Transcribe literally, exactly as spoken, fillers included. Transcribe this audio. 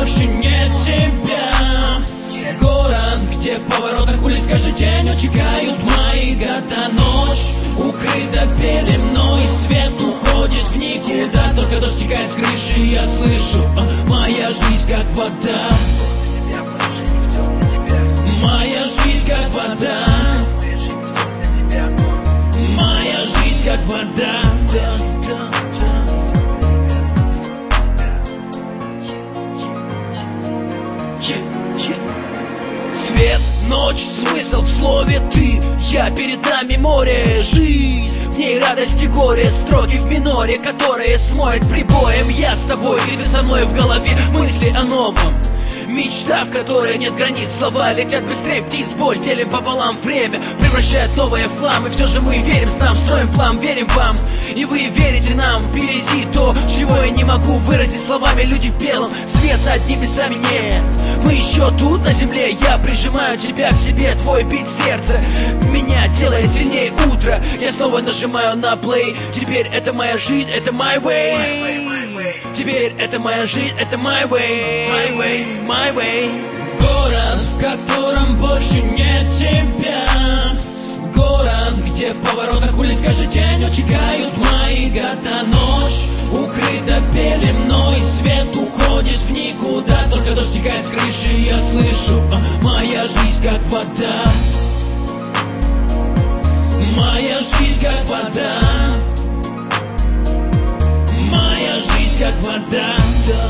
больше нет тебя. Город, где в поворотах улиц каждый день утекают мои года. Ночь укрыта пеленой, свет уходит в никуда. Только дождь стекает с крыши, я слышу: моя жизнь как вода. Моя жизнь как вода. Моя жизнь как вода. Свет, ночь, смысл в слове ты. Я перед нами море, жизнь, в ней радость и горе. Строки в миноре, которые смоет прибоем. Я с тобой, и ты со мной в голове. Мысли о новом, мечта, в которой нет границ. Слова летят быстрее птиц, боль делим пополам. Время превращает новое в хлам. И все же мы верим, сном, строим план, верим вам. И вы верите нам, впереди то, чего я не могу выразить словами. Люди в белом, свет над небесами нет. Мы еще тут на земле, я прижимаю тебя к себе. Твой бит сердца меня делает сильнее утро. Я снова нажимаю на плей. Теперь это моя жизнь, это my way. Теперь это моя жизнь, это my way. My way, my way. Город, в котором больше нет тебя. Город, где в поворотах улиц каждый день утекают мои года. Ночь укрыта пеленой, свет уходит в никуда. Только дождь стекает с крыши, я слышу: моя жизнь как вода. Моя жизнь как вода. Моя жизнь как вода.